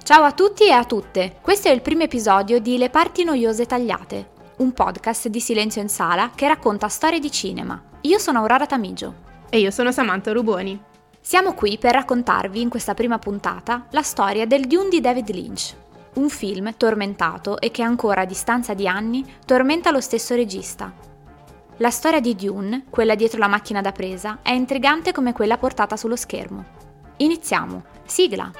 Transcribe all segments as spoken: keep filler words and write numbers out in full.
Ciao a tutti e a tutte, questo è il primo episodio di Le parti noiose tagliate, un podcast di Silenzio in Sala che racconta storie di cinema. Io sono Aurora Tamigio. E io sono Samantha Ruboni. Siamo qui per raccontarvi in questa prima puntata la storia del Dune di David Lynch, un film tormentato e che ancora a distanza di anni tormenta lo stesso regista. La storia di Dune, quella dietro la macchina da presa, è intrigante come quella portata sullo schermo. Iniziamo, sigla!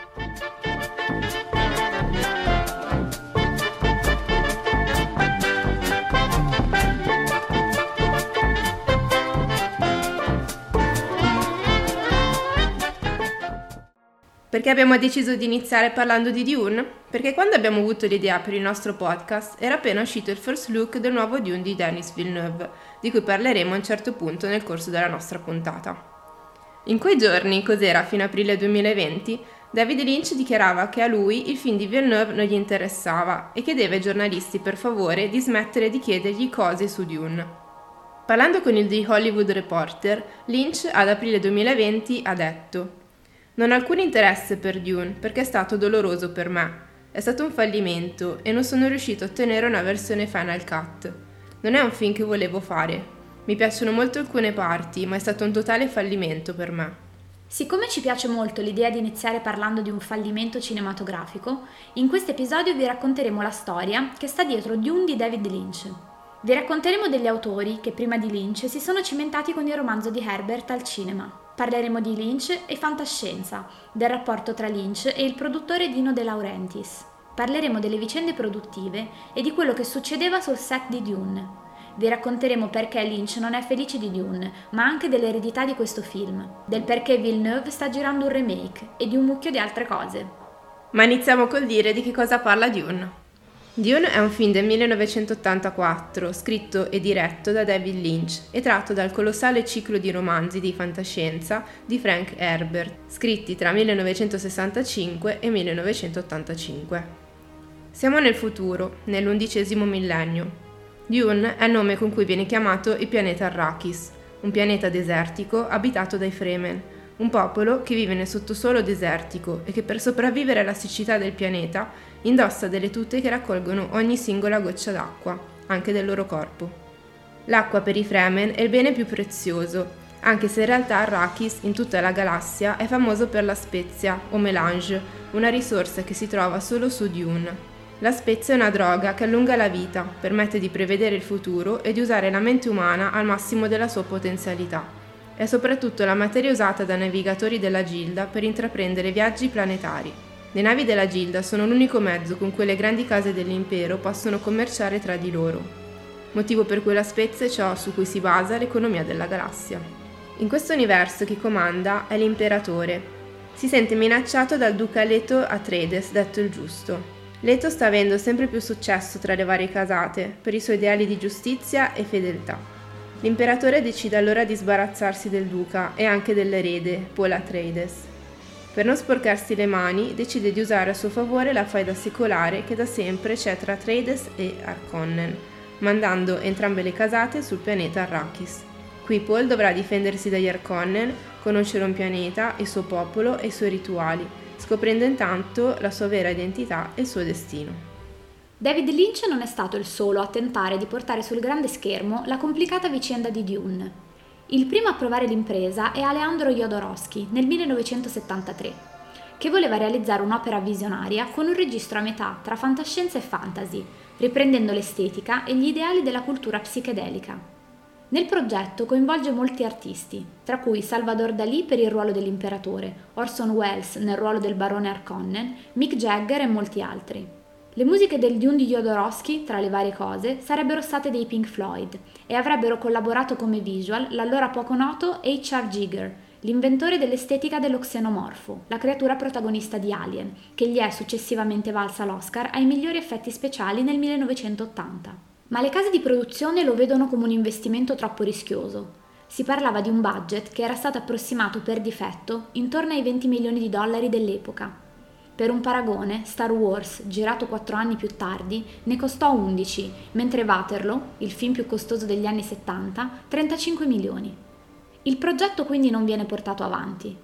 Perché abbiamo deciso di iniziare parlando di Dune? Perché quando abbiamo avuto l'idea per il nostro podcast era appena uscito il first look del nuovo Dune di Denis Villeneuve, di cui parleremo a un certo punto nel corso della nostra puntata. In quei giorni, cos'era fino a aprile duemilaventi, David Lynch dichiarava che a lui il film di Villeneuve non gli interessava e chiedeva ai giornalisti per favore di smettere di chiedergli cose su Dune. Parlando con il The Hollywood Reporter, Lynch ad aprile duemilaventi ha detto: "Non ho alcun interesse per Dune perché è stato doloroso per me. È stato un fallimento e non sono riuscito a ottenere una versione Final Cut. Non è un film che volevo fare. Mi piacciono molto alcune parti, ma è stato un totale fallimento per me." Siccome ci piace molto l'idea di iniziare parlando di un fallimento cinematografico, in questo episodio vi racconteremo la storia che sta dietro Dune di David Lynch. Vi racconteremo degli autori che prima di Lynch si sono cimentati con il romanzo di Herbert al cinema. Parleremo di Lynch e fantascienza, del rapporto tra Lynch e il produttore Dino De Laurentiis. Parleremo delle vicende produttive e di quello che succedeva sul set di Dune. Vi racconteremo perché Lynch non è felice di Dune, ma anche dell'eredità di questo film, del perché Villeneuve sta girando un remake e di un mucchio di altre cose. Ma iniziamo col dire di che cosa parla Dune. Dune è un film del millenovecentottantaquattro, scritto e diretto da David Lynch e tratto dal colossale ciclo di romanzi di fantascienza di Frank Herbert, scritti tra millenovecentosessantacinque e millenovecentottantacinque. Siamo nel futuro, nell'undicesimo millennio. Dune è il nome con cui viene chiamato il pianeta Arrakis, un pianeta desertico abitato dai Fremen, un popolo che vive nel sottosuolo desertico e che per sopravvivere alla siccità del pianeta indossa delle tute che raccolgono ogni singola goccia d'acqua, anche del loro corpo. L'acqua per i Fremen è il bene più prezioso, anche se in realtà Arrakis in tutta la galassia è famoso per la spezia o melange, una risorsa che si trova solo su Dune. La spezia è una droga che allunga la vita, permette di prevedere il futuro e di usare la mente umana al massimo della sua potenzialità. È soprattutto la materia usata dai navigatori della Gilda per intraprendere viaggi planetari. Le navi della Gilda sono l'unico mezzo con cui le grandi case dell'impero possono commerciare tra di loro, motivo per cui la spezia è ciò su cui si basa l'economia della galassia. In questo universo chi comanda è l'imperatore. Si sente minacciato dal duca Leto Atreides, detto il Giusto. Leto sta avendo sempre più successo tra le varie casate per i suoi ideali di giustizia e fedeltà. L'imperatore decide allora di sbarazzarsi del duca e anche dell'erede, Paul Atreides. Per non sporcarsi le mani, decide di usare a suo favore la faida secolare che da sempre c'è tra Atreides e Harkonnen, mandando entrambe le casate sul pianeta Arrakis. Qui Paul dovrà difendersi dagli Harkonnen, conoscere un pianeta, il suo popolo e i suoi rituali, scoprendo intanto la sua vera identità e il suo destino. David Lynch non è stato il solo a tentare di portare sul grande schermo la complicata vicenda di Dune. Il primo a provare l'impresa è Alejandro Jodorowsky nel millenovecentosettantatré, che voleva realizzare un'opera visionaria con un registro a metà tra fantascienza e fantasy, riprendendo l'estetica e gli ideali della cultura psichedelica. Nel progetto coinvolge molti artisti, tra cui Salvador Dalì per il ruolo dell'imperatore, Orson Welles nel ruolo del barone Harkonnen, Mick Jagger e molti altri. Le musiche del Dune di Jodorowsky, tra le varie cose, sarebbero state dei Pink Floyd e avrebbero collaborato come visual l'allora poco noto H R Giger, l'inventore dell'estetica dello xenomorfo, la creatura protagonista di Alien, che gli è successivamente valsa l'Oscar ai migliori effetti speciali nel millenovecentottanta. Ma le case di produzione lo vedono come un investimento troppo rischioso. Si parlava di un budget che era stato approssimato per difetto intorno ai venti milioni di dollari dell'epoca. Per un paragone, Star Wars, girato quattro anni più tardi, ne costò undici, mentre Waterloo, il film più costoso degli anni settanta, trentacinque milioni. Il progetto quindi non viene portato avanti.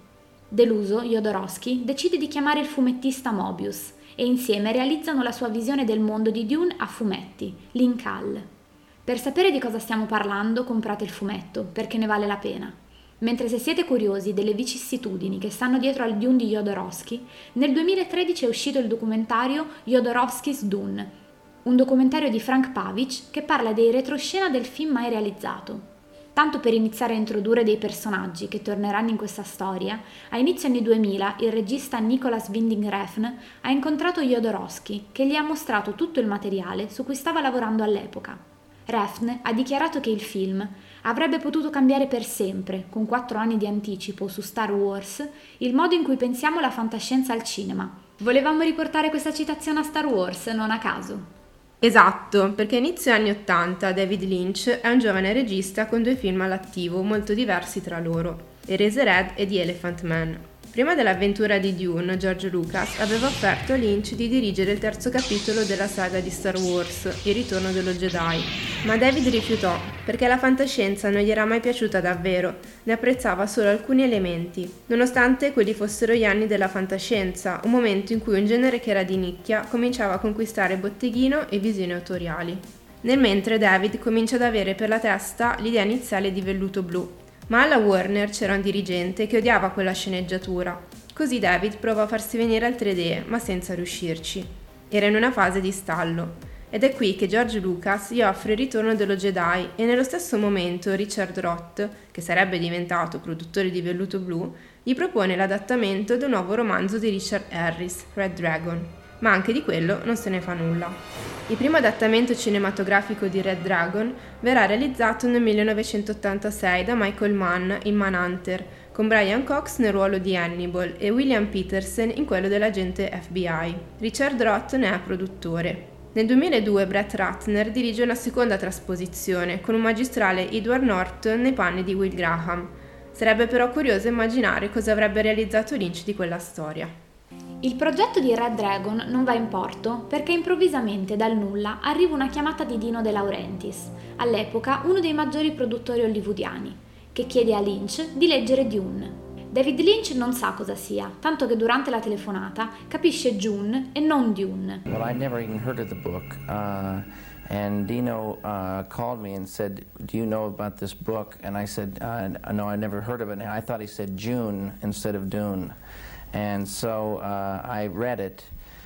Deluso, Jodorowsky decide di chiamare il fumettista Mobius e insieme realizzano la sua visione del mondo di Dune a fumetti, l'Incal. Per sapere di cosa stiamo parlando, comprate il fumetto, perché ne vale la pena. Mentre se siete curiosi delle vicissitudini che stanno dietro al Dune di Jodorowsky, nel duemilatredici è uscito il documentario Jodorowsky's Dune, un documentario di Frank Pavich che parla dei retroscena del film mai realizzato. Tanto per iniziare a introdurre dei personaggi che torneranno in questa storia, a inizio anni duemila il regista Nicolas Winding Refn ha incontrato Jodorowsky, che gli ha mostrato tutto il materiale su cui stava lavorando all'epoca. Refn ha dichiarato che il film avrebbe potuto cambiare per sempre, con quattro anni di anticipo su Star Wars, il modo in cui pensiamo la fantascienza al cinema. Volevamo riportare questa citazione a Star Wars, non a caso. Esatto, perché inizio anni ottanta David Lynch è un giovane regista con due film all'attivo molto diversi tra loro, Eraserhead e The Elephant Man. Prima dell'avventura di Dune, George Lucas aveva offerto a Lynch di dirigere il terzo capitolo della saga di Star Wars, Il ritorno dello Jedi, ma David rifiutò, perché la fantascienza non gli era mai piaciuta davvero, ne apprezzava solo alcuni elementi, nonostante quelli fossero gli anni della fantascienza, un momento in cui un genere che era di nicchia cominciava a conquistare botteghino e visioni autoriali. Nel mentre David comincia ad avere per la testa l'idea iniziale di Velluto Blu, ma alla Warner c'era un dirigente che odiava quella sceneggiatura, così David provò a farsi venire altre idee, ma senza riuscirci. Era in una fase di stallo, ed è qui che George Lucas gli offre Il ritorno dello Jedi e nello stesso momento Richard Roth, che sarebbe diventato produttore di Velluto Blu, gli propone l'adattamento del nuovo romanzo di Richard Harris, Red Dragon, ma anche di quello non se ne fa nulla. Il primo adattamento cinematografico di Red Dragon verrà realizzato nel millenovecentottantasei da Michael Mann in Manhunter, con Brian Cox nel ruolo di Hannibal e William Petersen in quello dell'agente F B I. Richard Roth ne è produttore. Nel duemiladue Brett Ratner dirige una seconda trasposizione, con un magistrale Edward Norton nei panni di Will Graham. Sarebbe però curioso immaginare cosa avrebbe realizzato Lynch di quella storia. Il progetto di Red Dragon non va in porto perché improvvisamente dal nulla arriva una chiamata di Dino De Laurentiis, all'epoca uno dei maggiori produttori hollywoodiani, che chiede a Lynch di leggere Dune. David Lynch non sa cosa sia, tanto che durante la telefonata capisce Dune e non Dune. Well, I never even heard of the book, uh, and Dino uh, called me and said, "Do you know about this book?" And I said, uh, "No, I never heard of it." And I thought he said June instead of Dune. And so uh, I read it,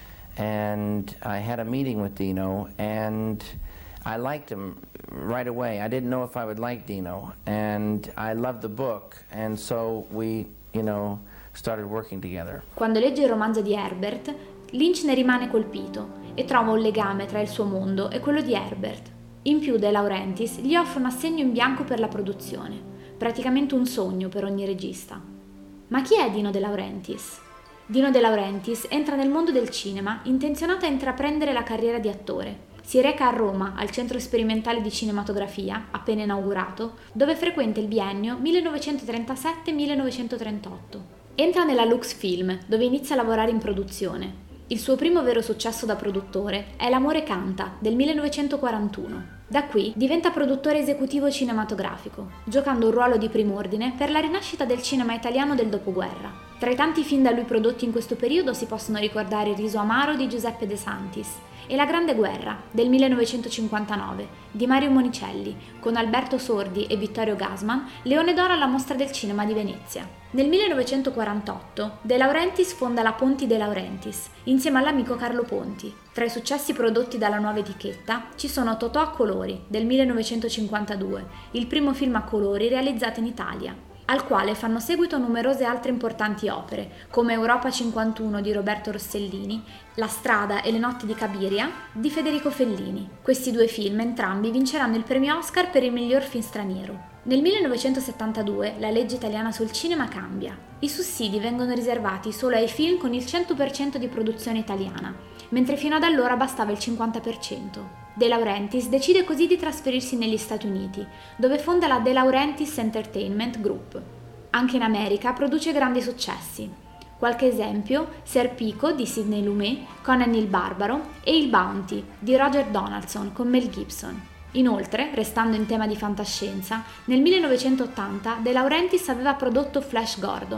and I had a meeting with Dino, and I liked him right away. I didn't know if I would like Dino, and I loved the book, and so we, you know, started working together. Quando legge il romanzo di Herbert, Lynch ne rimane colpito e trova un legame tra il suo mondo e quello di Herbert. In più De Laurentiis gli offre un assegno in bianco per la produzione, praticamente un sogno per ogni regista. Ma chi è Dino De Laurentiis? Dino De Laurentiis entra nel mondo del cinema intenzionato a intraprendere la carriera di attore. Si reca a Roma, al Centro Sperimentale di Cinematografia, appena inaugurato, dove frequenta il biennio millenovecentotrentasette millenovecentotrentotto. Entra nella Lux Film, dove inizia a lavorare in produzione. Il suo primo vero successo da produttore è L'amore canta, del millenovecentoquarantuno. Da qui diventa produttore esecutivo cinematografico, giocando un ruolo di prim'ordine per la rinascita del cinema italiano del dopoguerra. Tra i tanti film da lui prodotti in questo periodo si possono ricordare Il riso amaro di Giuseppe De Santis e La grande guerra, del millenovecentocinquantanove, di Mario Monicelli, con Alberto Sordi e Vittorio Gassman, Leone d'oro alla Mostra del Cinema di Venezia. Nel millenovecentoquarantotto De Laurentiis fonda la Ponti De Laurentiis, insieme all'amico Carlo Ponti. Tra i successi prodotti dalla nuova etichetta ci sono Totò a colori, del millenovecentocinquantadue, il primo film a colori realizzato in Italia, al quale fanno seguito numerose altre importanti opere, come Europa cinquantuno di Roberto Rossellini, La strada e le notti di Cabiria di Federico Fellini. Questi due film entrambi vinceranno il premio Oscar per il miglior film straniero. Nel millenovecentosettantadue la legge italiana sul cinema cambia. I sussidi vengono riservati solo ai film con il cento per cento di produzione italiana, mentre fino ad allora bastava il cinquanta per cento. De Laurentiis decide così di trasferirsi negli Stati Uniti, dove fonda la De Laurentiis Entertainment Group. Anche in America produce grandi successi. Qualche esempio: Serpico di Sidney Lumet, Conan il Barbaro e Il Bounty di Roger Donaldson con Mel Gibson. Inoltre, restando in tema di fantascienza, nel millenovecentottanta De Laurentiis aveva prodotto Flash Gordon,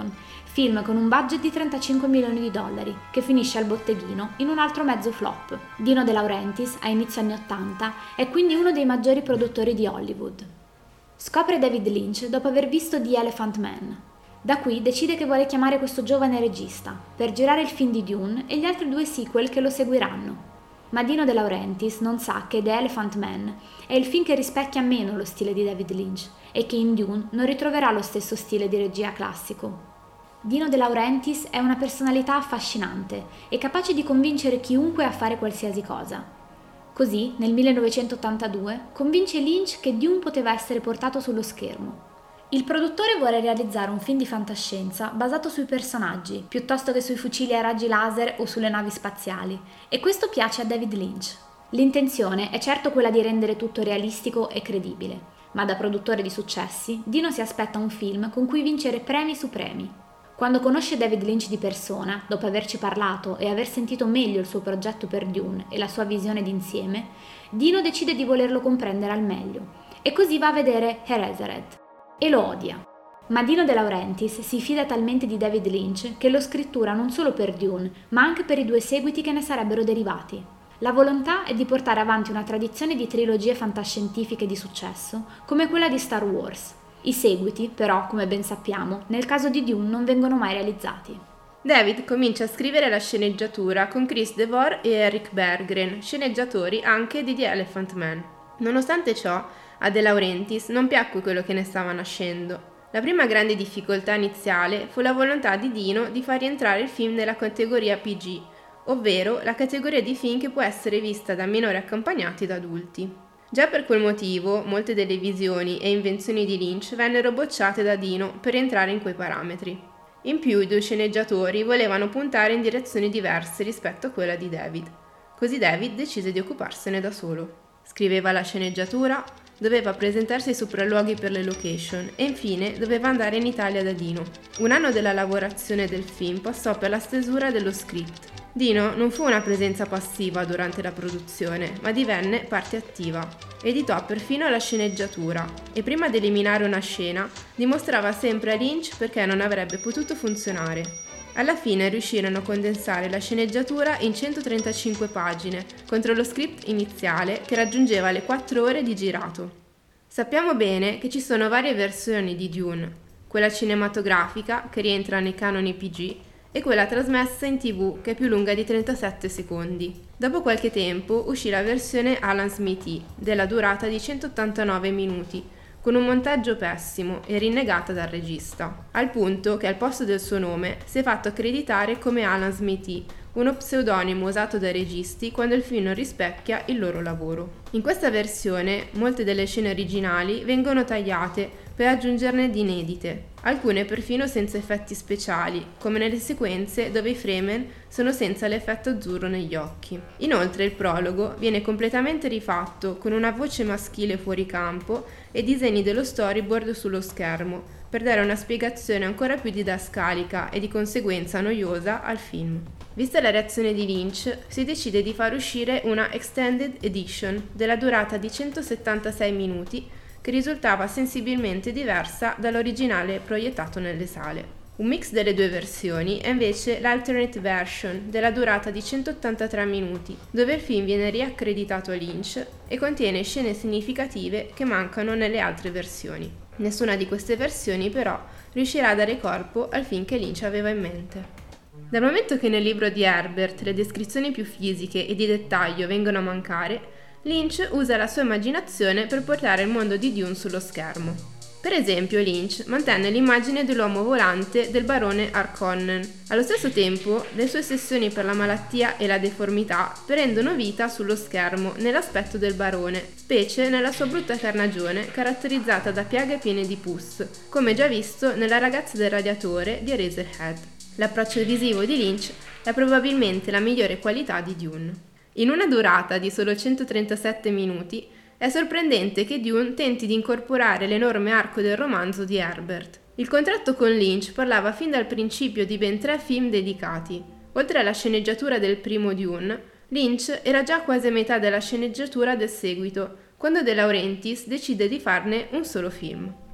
film con un budget di trentacinque milioni di dollari, che finisce al botteghino in un altro mezzo flop. Dino De Laurentiis, a inizio anni ottanta, è quindi uno dei maggiori produttori di Hollywood. Scopre David Lynch dopo aver visto The Elephant Man. Da qui decide che vuole chiamare questo giovane regista per girare il film di Dune e gli altri due sequel che lo seguiranno. Ma Dino De Laurentiis non sa che The Elephant Man è il film che rispecchia meno lo stile di David Lynch e che in Dune non ritroverà lo stesso stile di regia classico. Dino De Laurentiis è una personalità affascinante e capace di convincere chiunque a fare qualsiasi cosa. Così, nel millenovecentottantadue, convince Lynch che Dune poteva essere portato sullo schermo. Il produttore vuole realizzare un film di fantascienza basato sui personaggi, piuttosto che sui fucili a raggi laser o sulle navi spaziali, e questo piace a David Lynch. L'intenzione è certo quella di rendere tutto realistico e credibile, ma da produttore di successi, Dino si aspetta un film con cui vincere premi su premi. Quando conosce David Lynch di persona, dopo averci parlato e aver sentito meglio il suo progetto per Dune e la sua visione d'insieme, Dino decide di volerlo comprendere al meglio, e così va a vedere Eraserhead. E lo odia. Ma Dino De Laurentiis si fida talmente di David Lynch che lo scrittura non solo per Dune, ma anche per i due seguiti che ne sarebbero derivati. La volontà è di portare avanti una tradizione di trilogie fantascientifiche di successo, come quella di Star Wars. I seguiti, però, come ben sappiamo, nel caso di Dune non vengono mai realizzati. David comincia a scrivere la sceneggiatura con Chris Devore e Eric Berggren, sceneggiatori anche di The Elephant Man. Nonostante ciò, a De Laurentiis non piacque quello che ne stava nascendo. La prima grande difficoltà iniziale fu la volontà di Dino di far rientrare il film nella categoria P G, ovvero la categoria di film che può essere vista da minori accompagnati da adulti. Già per quel motivo, molte delle visioni e invenzioni di Lynch vennero bocciate da Dino per rientrare in quei parametri. In più, i due sceneggiatori volevano puntare in direzioni diverse rispetto a quella di David. Così David decise di occuparsene da solo. Scriveva la sceneggiatura, doveva presentarsi ai sopralluoghi per le location e infine doveva andare in Italia da Dino. Un anno della lavorazione del film passò per la stesura dello script. Dino non fu una presenza passiva durante la produzione, ma divenne parte attiva. Editò perfino la sceneggiatura e prima di eliminare una scena dimostrava sempre a Lynch perché non avrebbe potuto funzionare. Alla fine riuscirono a condensare la sceneggiatura in centotrentacinque pagine, contro lo script iniziale che raggiungeva le quattro ore di girato. Sappiamo bene che ci sono varie versioni di Dune, quella cinematografica che rientra nei canoni P G e quella trasmessa in tivù che è più lunga di trentasette secondi. Dopo qualche tempo uscì la versione Alan Smithee, della durata di centottantanove minuti, con un montaggio pessimo e rinnegata dal regista, al punto che al posto del suo nome si è fatto accreditare come Alan Smithee, uno pseudonimo usato dai registi quando il film non rispecchia il loro lavoro. In questa versione molte delle scene originali vengono tagliate per aggiungerne di inedite, alcune perfino senza effetti speciali, come nelle sequenze dove i Fremen sono senza l'effetto azzurro negli occhi. Inoltre il prologo viene completamente rifatto con una voce maschile fuori campo e disegni dello storyboard sullo schermo, per dare una spiegazione ancora più didascalica e di conseguenza noiosa al film. Vista la reazione di Lynch, si decide di far uscire una Extended Edition della durata di centosettantasei minuti che risultava sensibilmente diversa dall'originale proiettato nelle sale. Un mix delle due versioni è invece l'Alternate Version della durata di centottantatré minuti, dove il film viene riaccreditato a Lynch e contiene scene significative che mancano nelle altre versioni. Nessuna di queste versioni però riuscirà a dare corpo al film che Lynch aveva in mente. Dal momento che nel libro di Herbert le descrizioni più fisiche e di dettaglio vengono a mancare, Lynch usa la sua immaginazione per portare il mondo di Dune sullo schermo. Per esempio, Lynch mantenne l'immagine dell'uomo volante del barone Harkonnen. Allo stesso tempo, le sue ossessioni per la malattia e la deformità prendono vita sullo schermo nell'aspetto del barone, specie nella sua brutta carnagione caratterizzata da piaghe piene di pus, come già visto nella ragazza del radiatore di Eraserhead. L'approccio visivo di Lynch è probabilmente la migliore qualità di Dune. In una durata di solo centotrentasette minuti, è sorprendente che Dune tenti di incorporare l'enorme arco del romanzo di Herbert. Il contratto con Lynch parlava fin dal principio di ben tre film dedicati. Oltre alla sceneggiatura del primo Dune, Lynch era già quasi a metà della sceneggiatura del seguito, quando De Laurentiis decide di farne un solo film.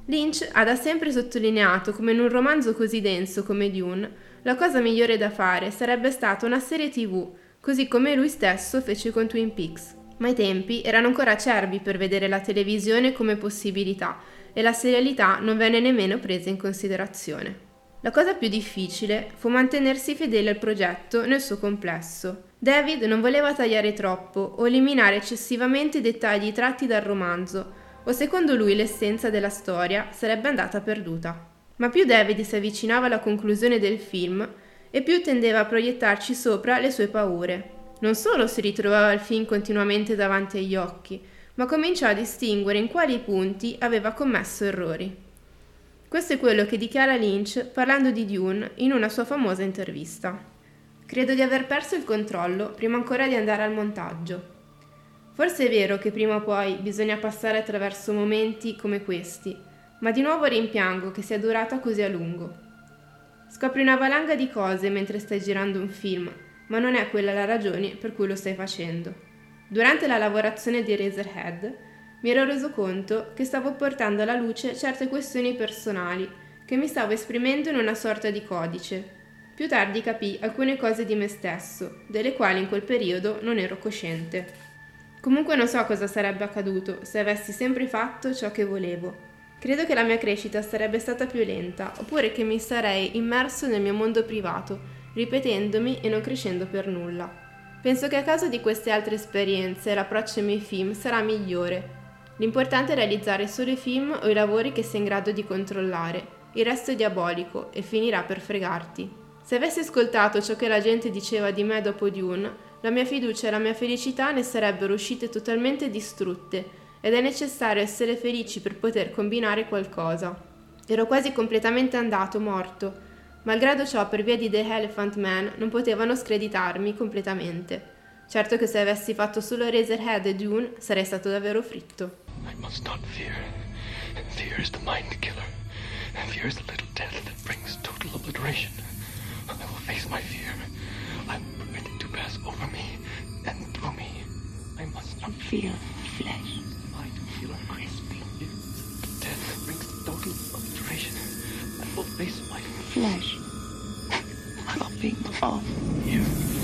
Lynch ha da sempre sottolineato come in un romanzo così denso come Dune, la cosa migliore da fare sarebbe stata una serie tivù, così come lui stesso fece con Twin Peaks. Ma i tempi erano ancora acerbi per vedere la televisione come possibilità e la serialità non venne nemmeno presa in considerazione. La cosa più difficile fu mantenersi fedele al progetto nel suo complesso. David non voleva tagliare troppo o eliminare eccessivamente i dettagli tratti dal romanzo, o secondo lui l'essenza della storia sarebbe andata perduta. Ma più David si avvicinava alla conclusione del film e più tendeva a proiettarci sopra le sue paure. Non solo si ritrovava il film continuamente davanti agli occhi, ma cominciò a distinguere in quali punti aveva commesso errori. Questo è quello che dichiara Lynch parlando di Dune in una sua famosa intervista. Credo di aver perso il controllo prima ancora di andare al montaggio. Forse è vero che prima o poi bisogna passare attraverso momenti come questi, ma di nuovo rimpiango che sia durata così a lungo. Scopri una valanga di cose mentre stai girando un film, ma non è quella la ragione per cui lo stai facendo. Durante la lavorazione di Eraserhead mi ero reso conto che stavo portando alla luce certe questioni personali, che mi stavo esprimendo in una sorta di codice. Più tardi capii alcune cose di me stesso, delle quali in quel periodo non ero cosciente. Comunque non so cosa sarebbe accaduto se avessi sempre fatto ciò che volevo. Credo che la mia crescita sarebbe stata più lenta, oppure che mi sarei immerso nel mio mondo privato, ripetendomi e non crescendo per nulla. Penso che a causa di queste altre esperienze l'approccio ai miei film sarà migliore. L'importante è realizzare solo i film o i lavori che sei in grado di controllare. Il resto è diabolico e finirà per fregarti. Se avessi ascoltato ciò che la gente diceva di me dopo Dune, la mia fiducia e la mia felicità ne sarebbero uscite totalmente distrutte ed è necessario essere felici per poter combinare qualcosa. Ero quasi completamente andato, morto. Malgrado ciò, per via di The Elephant Man, non potevano screditarmi completamente. Certo che se avessi fatto solo Eraserhead e Dune, sarei stato davvero fritto. I must not fear. Fear is the mind killer. Fear is the little death that brings total obliteration. I will face my fear. I will permit it to pass over me and through me. I must not fear flesh. Mind killer. Crispy. Fear is the death that brings total obliteration. I will face my flesh. Flopping off. Here.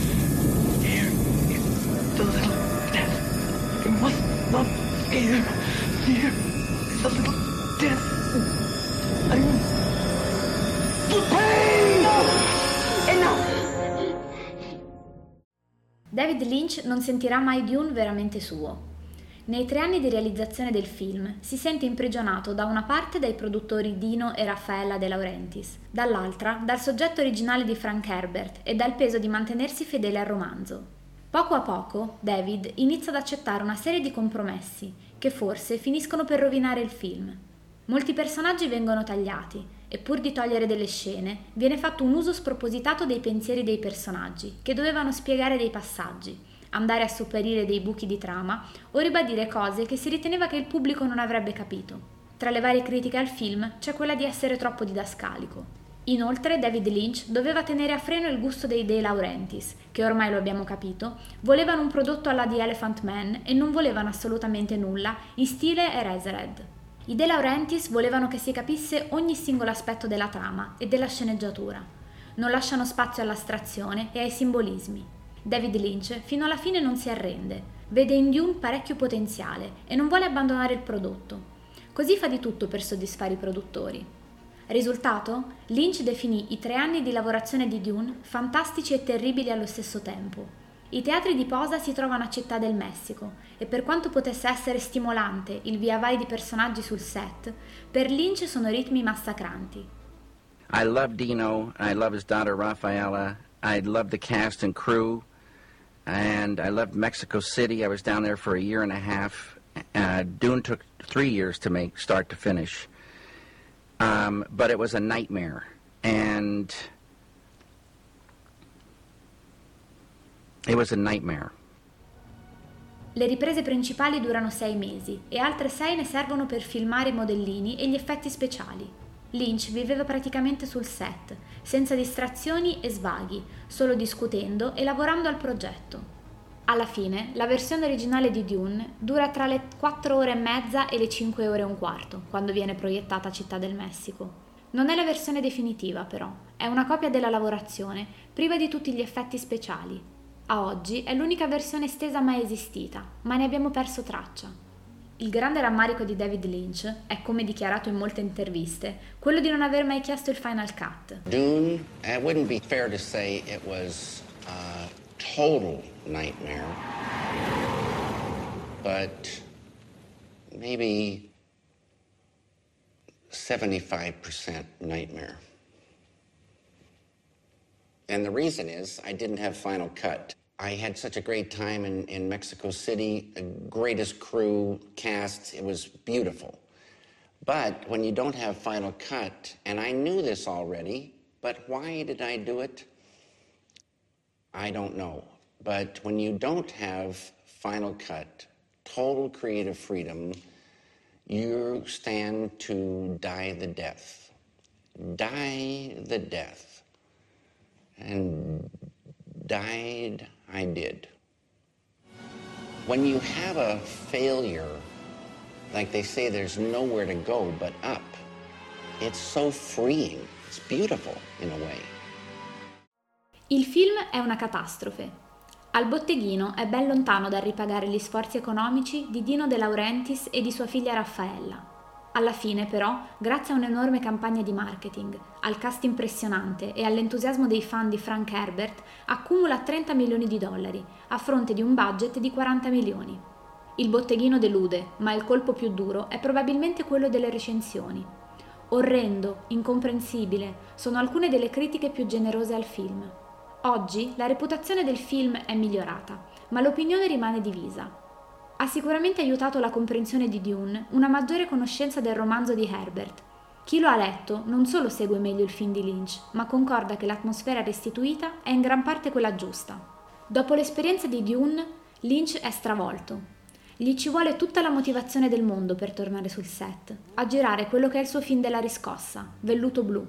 Here is the little death. You must not fear. Fear is a little death. I'm the pain! Enough! David Lynch non sentirà mai Dune veramente suo. Nei tre anni di realizzazione del film si sente imprigionato da una parte dai produttori Dino e Raffaella De Laurentiis, dall'altra dal soggetto originale di Frank Herbert e dal peso di mantenersi fedele al romanzo. Poco a poco David inizia ad accettare una serie di compromessi che forse finiscono per rovinare il film. Molti personaggi vengono tagliati e pur di togliere delle scene viene fatto un uso spropositato dei pensieri dei personaggi che dovevano spiegare dei passaggi, andare a sopperire dei buchi di trama o ribadire cose che si riteneva che il pubblico non avrebbe capito. Tra le varie critiche al film c'è quella di essere troppo didascalico. Inoltre David Lynch doveva tenere a freno il gusto dei De Laurentiis, che ormai lo abbiamo capito, volevano un prodotto alla The Elephant Man e non volevano assolutamente nulla in stile Eraserhead. I De Laurentiis volevano che si capisse ogni singolo aspetto della trama e della sceneggiatura. Non lasciano spazio all'astrazione e ai simbolismi. David Lynch fino alla fine non si arrende, vede in Dune parecchio potenziale e non vuole abbandonare il prodotto. Così fa di tutto per soddisfare i produttori. Risultato? Lynch definì i tre anni di lavorazione di Dune fantastici e terribili allo stesso tempo. I teatri di posa si trovano a Città del Messico e per quanto potesse essere stimolante il via vai di personaggi sul set, per Lynch sono ritmi massacranti. I love Dino, I love his daughter Raffaella, I love the cast and crew, and I loved Mexico City. I was down there for a year and a half. Uh, Dune took three years to make, start to finish. Um, but it was a nightmare, and it was a nightmare. Le riprese principali durano sei mesi e altre sei ne servono per filmare i modellini e gli effetti speciali. Lynch viveva praticamente sul set, senza distrazioni e svaghi, solo discutendo e lavorando al progetto. Alla fine, la versione originale di Dune dura tra le quattro ore e mezza e le cinque ore e un quarto, quando viene proiettata a Città del Messico. Non è la versione definitiva, però, è una copia della lavorazione, priva di tutti gli effetti speciali. A oggi è l'unica versione estesa mai esistita, ma ne abbiamo perso traccia. Il grande rammarico di David Lynch è, come dichiarato in molte interviste, quello di non aver mai chiesto il final cut. Dune, it wouldn't be fair to say it was a total nightmare, but maybe seventy-five percent nightmare. And the reason is I didn't have final cut. I had such a great time in, in Mexico City, the greatest crew, cast, it was beautiful. But when you don't have final cut, and I knew this already, but why did I do it? I don't know. But when you don't have final cut, total creative freedom, you stand to die the death. Die the death. And died I did. When you have a failure, like they say there's nowhere to go but up, it's so freeing. It's beautiful in a way. Il film è una catastrofe. Al botteghino è ben lontano dal ripagare gli sforzi economici di Dino De Laurentiis e di sua figlia Raffaella. Alla fine, però, grazie a un'enorme campagna di marketing, al cast impressionante e all'entusiasmo dei fan di Frank Herbert, accumula trenta milioni di dollari, a fronte di un budget di quaranta milioni. Il botteghino delude, ma il colpo più duro è probabilmente quello delle recensioni. Orrendo, incomprensibile, sono alcune delle critiche più generose al film. Oggi la reputazione del film è migliorata, ma l'opinione rimane divisa. Ha sicuramente aiutato la comprensione di Dune una maggiore conoscenza del romanzo di Herbert. Chi lo ha letto non solo segue meglio il film di Lynch, ma concorda che l'atmosfera restituita è in gran parte quella giusta. Dopo l'esperienza di Dune, Lynch è stravolto. Gli ci vuole tutta la motivazione del mondo per tornare sul set, a girare quello che è il suo film della riscossa, Velluto Blu.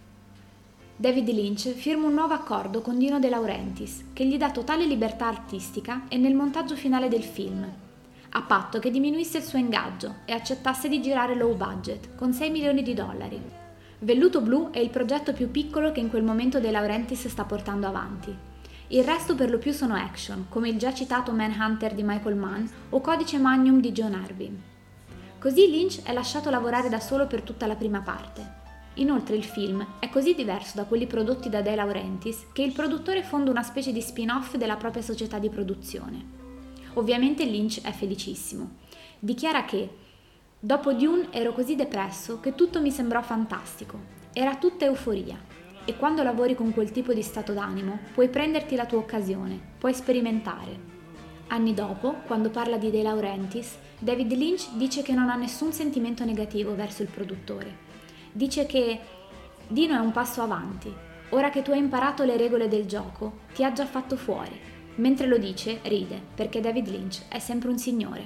David Lynch firma un nuovo accordo con Dino De Laurentiis, che gli dà totale libertà artistica e nel montaggio finale del film, a patto che diminuisse il suo ingaggio e accettasse di girare low budget, con sei milioni di dollari. Velluto Blu è il progetto più piccolo che in quel momento De Laurentiis sta portando avanti. Il resto per lo più sono action, come il già citato Manhunter di Michael Mann o Codice Magnum di John Irving. Così Lynch è lasciato lavorare da solo per tutta la prima parte. Inoltre il film è così diverso da quelli prodotti da De Laurentiis che il produttore fonda una specie di spin-off della propria società di produzione. Ovviamente Lynch è felicissimo. Dichiara che dopo Dune ero così depresso che tutto mi sembrò fantastico. Era tutta euforia. E quando lavori con quel tipo di stato d'animo, puoi prenderti la tua occasione, puoi sperimentare. Anni dopo, quando parla di De Laurentiis, David Lynch dice che non ha nessun sentimento negativo verso il produttore. Dice che Dino è un passo avanti. Ora che tu hai imparato le regole del gioco, ti ha già fatto fuori. Mentre lo dice, ride, perché David Lynch è sempre un signore.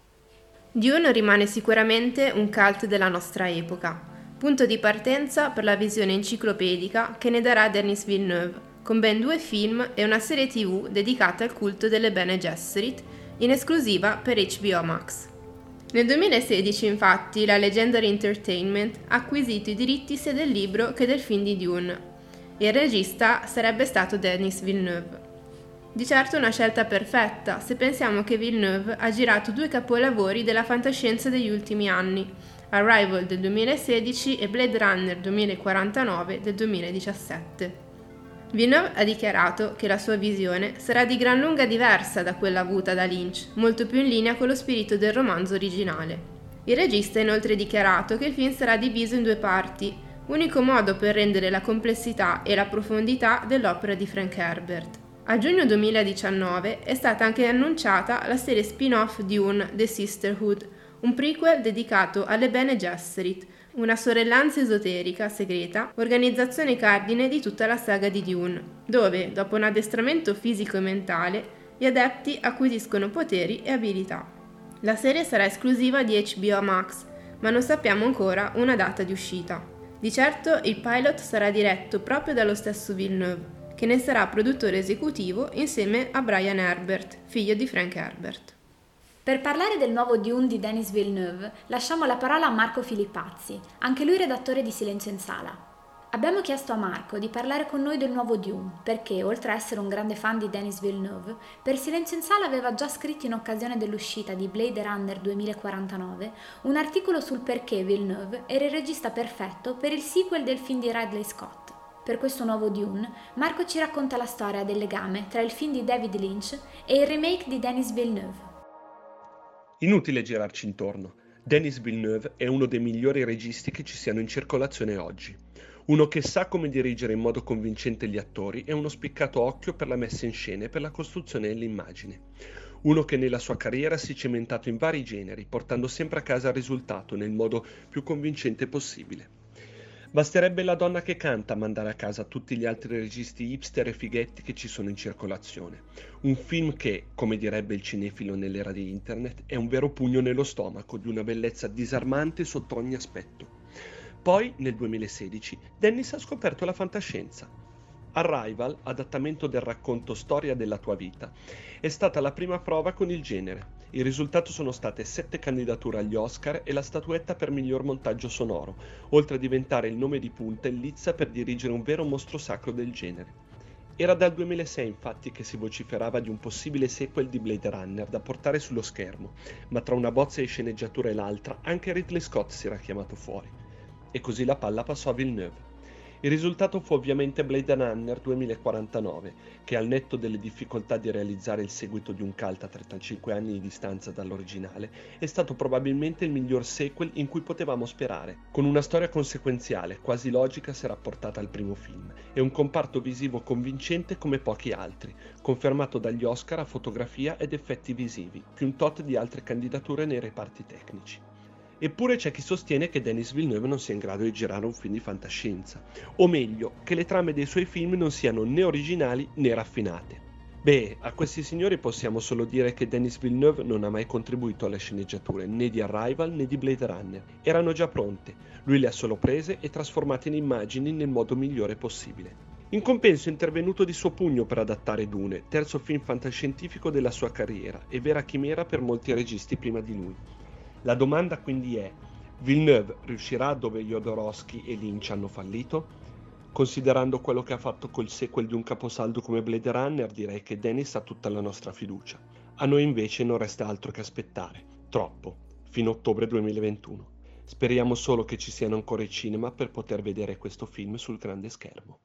Dune rimane sicuramente un cult della nostra epoca, punto di partenza per la visione enciclopedica che ne darà Denis Villeneuve, con ben due film e una serie tivù dedicata al culto delle Bene Gesserit, in esclusiva per H B O Max. Nel duemilasedici, infatti, la Legendary Entertainment ha acquisito i diritti sia del libro che del film di Dune, e il regista sarebbe stato Denis Villeneuve. Di certo una scelta perfetta, se pensiamo che Villeneuve ha girato due capolavori della fantascienza degli ultimi anni, Arrival del duemilasedici e Blade Runner duemilaquarantanove del duemiladiciassette. Villeneuve ha dichiarato che la sua visione sarà di gran lunga diversa da quella avuta da Lynch, molto più in linea con lo spirito del romanzo originale. Il regista ha inoltre dichiarato che il film sarà diviso in due parti, unico modo per rendere la complessità e la profondità dell'opera di Frank Herbert. A giugno duemiladiciannove è stata anche annunciata la serie spin-off Dune The Sisterhood, un prequel dedicato alle Bene Gesserit, una sorellanza esoterica, segreta, organizzazione cardine di tutta la saga di Dune, dove, dopo un addestramento fisico e mentale, gli adepti acquisiscono poteri e abilità. La serie sarà esclusiva di H B O Max, ma non sappiamo ancora una data di uscita. Di certo il pilot sarà diretto proprio dallo stesso Villeneuve, che ne sarà produttore esecutivo insieme a Brian Herbert, figlio di Frank Herbert. Per parlare del nuovo Dune di Denis Villeneuve, lasciamo la parola a Marco Filippazzi, anche lui redattore di Silenzio in Sala. Abbiamo chiesto a Marco di parlare con noi del nuovo Dune, perché, oltre a essere un grande fan di Denis Villeneuve, per Silenzio in Sala aveva già scritto in occasione dell'uscita di Blade Runner duemilaquarantanove un articolo sul perché Villeneuve era il regista perfetto per il sequel del film di Ridley Scott. Per questo nuovo Dune, Marco ci racconta la storia del legame tra il film di David Lynch e il remake di Denis Villeneuve. Inutile girarci intorno. Denis Villeneuve è uno dei migliori registi che ci siano in circolazione oggi. Uno che sa come dirigere in modo convincente gli attori e uno spiccato occhio per la messa in scena e per la costruzione dell'immagine. Uno che nella sua carriera si è cimentato in vari generi, portando sempre a casa il risultato nel modo più convincente possibile. Basterebbe La donna che canta a mandare a casa tutti gli altri registi hipster e fighetti che ci sono in circolazione. Un film che, come direbbe il cinefilo nell'era di internet, è un vero pugno nello stomaco di una bellezza disarmante sotto ogni aspetto. Poi, nel duemilasedici, Denis ha scoperto la fantascienza. Arrival, adattamento del racconto Storia della tua vita, è stata la prima prova con il genere. Il risultato sono state sette candidature agli Oscar e la statuetta per miglior montaggio sonoro, oltre a diventare il nome di punta in lizza per dirigere un vero mostro sacro del genere. Era dal duemilasei infatti che si vociferava di un possibile sequel di Blade Runner da portare sullo schermo, ma tra una bozza di sceneggiatura e l'altra anche Ridley Scott si era chiamato fuori. E così la palla passò a Villeneuve. Il risultato fu ovviamente Blade Runner duemilaquarantanove, che al netto delle difficoltà di realizzare il seguito di un cult a trentacinque anni di distanza dall'originale, è stato probabilmente il miglior sequel in cui potevamo sperare, con una storia conseguenziale, quasi logica se rapportata al primo film, e un comparto visivo convincente come pochi altri, confermato dagli Oscar a fotografia ed effetti visivi, più un tot di altre candidature nei reparti tecnici. Eppure c'è chi sostiene che Denis Villeneuve non sia in grado di girare un film di fantascienza, o meglio, che le trame dei suoi film non siano né originali né raffinate. Beh, a questi signori possiamo solo dire che Denis Villeneuve non ha mai contribuito alle sceneggiature né di Arrival né di Blade Runner. Erano già pronte, lui le ha solo prese e trasformate in immagini nel modo migliore possibile. In compenso è intervenuto di suo pugno per adattare Dune, terzo film fantascientifico della sua carriera e vera chimera per molti registi prima di lui. La domanda quindi è: Villeneuve riuscirà dove Jodorowsky e Lynch hanno fallito? Considerando quello che ha fatto col sequel di un caposaldo come Blade Runner, direi che Denis ha tutta la nostra fiducia. A noi invece non resta altro che aspettare, troppo, fino a ottobre duemilaventuno. Speriamo solo che ci siano ancora i cinema per poter vedere questo film sul grande schermo.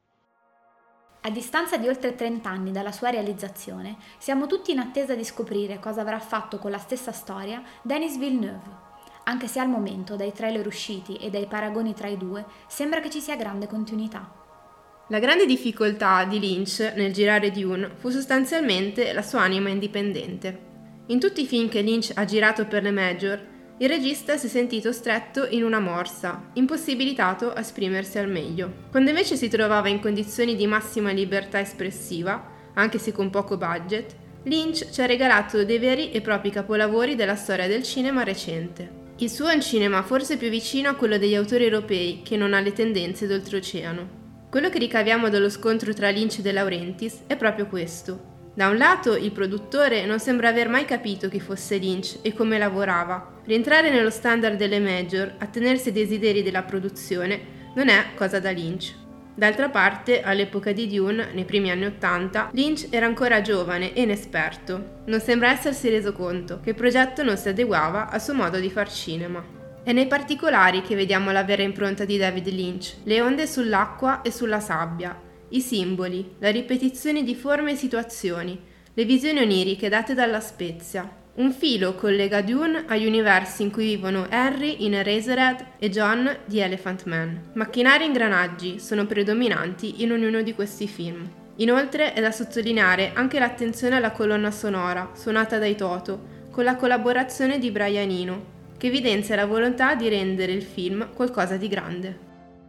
A distanza di oltre trenta anni dalla sua realizzazione, siamo tutti in attesa di scoprire cosa avrà fatto con la stessa storia Denis Villeneuve, anche se al momento, dai trailer usciti e dai paragoni tra i due, sembra che ci sia grande continuità. La grande difficoltà di Lynch nel girare Dune fu sostanzialmente la sua anima indipendente. In tutti i film che Lynch ha girato per le major, il regista si è sentito stretto in una morsa, impossibilitato a esprimersi al meglio. Quando invece si trovava in condizioni di massima libertà espressiva, anche se con poco budget, Lynch ci ha regalato dei veri e propri capolavori della storia del cinema recente. Il suo è un cinema forse più vicino a quello degli autori europei che non ha le tendenze d'oltreoceano. Quello che ricaviamo dallo scontro tra Lynch e De Laurentiis è proprio questo. Da un lato, il produttore non sembra aver mai capito chi fosse Lynch e come lavorava. Rientrare nello standard delle major, attenersi ai desideri della produzione, non è cosa da Lynch. D'altra parte, all'epoca di Dune, nei primi anni Ottanta, Lynch era ancora giovane e inesperto. Non sembra essersi reso conto che il progetto non si adeguava al suo modo di far cinema. È nei particolari che vediamo la vera impronta di David Lynch, le onde sull'acqua e sulla sabbia, i simboli, la ripetizione di forme e situazioni, le visioni oniriche date dalla Spezia. Un filo collega Dune agli universi in cui vivono Harry in Eraserhead e John di Elephant Man. Macchinari e ingranaggi sono predominanti in ognuno di questi film. Inoltre è da sottolineare anche l'attenzione alla colonna sonora, suonata dai Toto, con la collaborazione di Brian Eno, che evidenzia la volontà di rendere il film qualcosa di grande.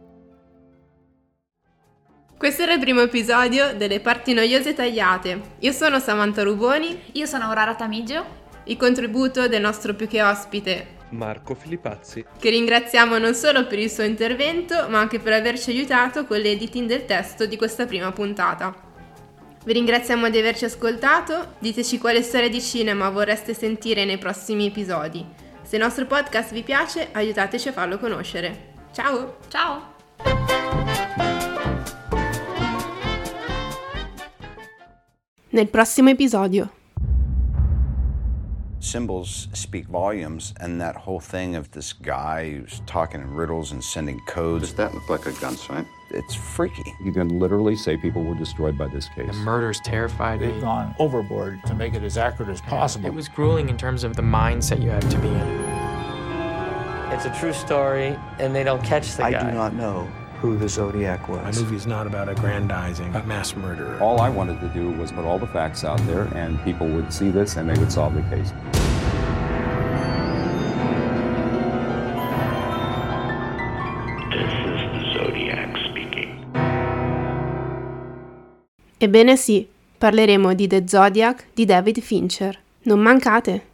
Questo era il primo episodio delle parti noiose tagliate. Io sono Samantha Ruboni. Io sono Aurora Tamigio. Il contributo del nostro più che ospite Marco Filippazzi, che ringraziamo non solo per il suo intervento, ma anche per averci aiutato con l'editing del testo di questa prima puntata. Vi ringraziamo di averci ascoltato, diteci quale storia di cinema vorreste sentire nei prossimi episodi. Se il nostro podcast vi piace, aiutateci a farlo conoscere. Ciao! Ciao! Nel prossimo episodio. Symbols speak volumes, and that whole thing of this guy who's talking in riddles and sending codes. Does that look like a gunfight? It's freaky. You can literally say people were destroyed by this case. The murders terrified me. They've gone overboard to make it as accurate as possible. It was grueling in terms of the mindset you have to be in. It's a true story, and they don't catch the I guy. do not know who the Zodiac was. My movie's not about aggrandizing a mass murderer. All I wanted to do was put all the facts out there, and people would see this and they would solve the case. This is the Zodiac speaking. Ebbene sì, parleremo di The Zodiac di David Fincher. Non mancate!